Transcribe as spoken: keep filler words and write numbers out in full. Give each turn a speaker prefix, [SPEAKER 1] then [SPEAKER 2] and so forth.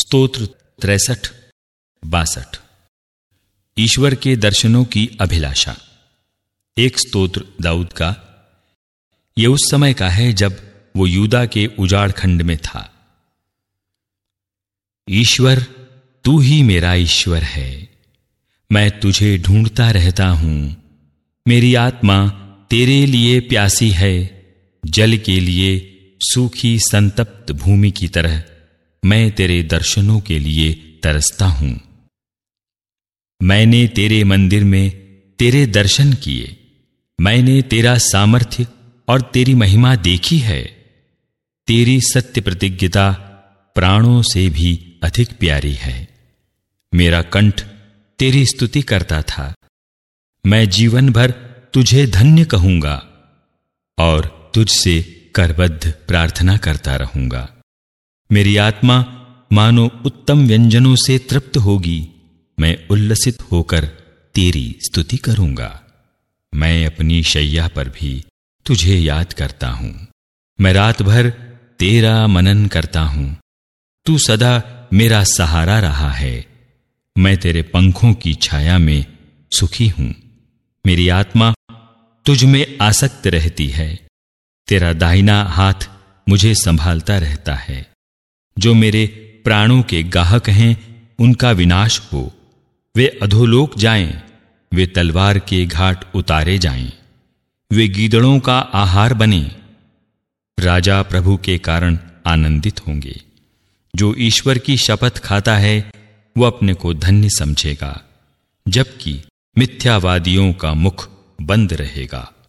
[SPEAKER 1] स्तोत्र तिरसठ बासठ। ईश्वर के दर्शनों की अभिलाषा। एक स्तोत्र दाऊद का। यह उस समय का है जब वो यूदा के उजाड़ खंड में था। ईश्वर, तू ही मेरा ईश्वर है, मैं तुझे ढूंढता रहता हूं। मेरी आत्मा तेरे लिए प्यासी है, जल के लिए सूखी संतप्त भूमि की तरह मैं तेरे दर्शनों के लिए तरसता हूं। मैंने तेरे मंदिर में तेरे दर्शन किए, मैंने तेरा सामर्थ्य और तेरी महिमा देखी है। तेरी सत्य प्रतिज्ञता प्राणों से भी अधिक प्यारी है। मेरा कंठ तेरी स्तुति करता था। मैं जीवन भर तुझे धन्य कहूंगा और तुझसे करबद्ध प्रार्थना करता रहूंगा। मेरी आत्मा मानो उत्तम व्यंजनों से तृप्त होगी। मैं उल्लसित होकर तेरी स्तुति करूंगा। मैं अपनी शैया पर भी तुझे याद करता हूं। मैं रात भर तेरा मनन करता हूं। तू सदा मेरा सहारा रहा है। मैं तेरे पंखों की छाया में सुखी हूं। मेरी आत्मा तुझ में आसक्त रहती है। तेरा दाहिना हाथ मुझे संभालता रहता है। जो मेरे प्राणों के गाहक हैं, उनका विनाश हो। वे अधोलोक जाएं, वे तलवार के घाट उतारे जाएं, वे गीदड़ों का आहार बने। राजा प्रभु के कारण आनंदित होंगे। जो ईश्वर की शपथ खाता है, वह अपने को धन्य समझेगा, जबकि मिथ्यावादियों का मुख बंद रहेगा।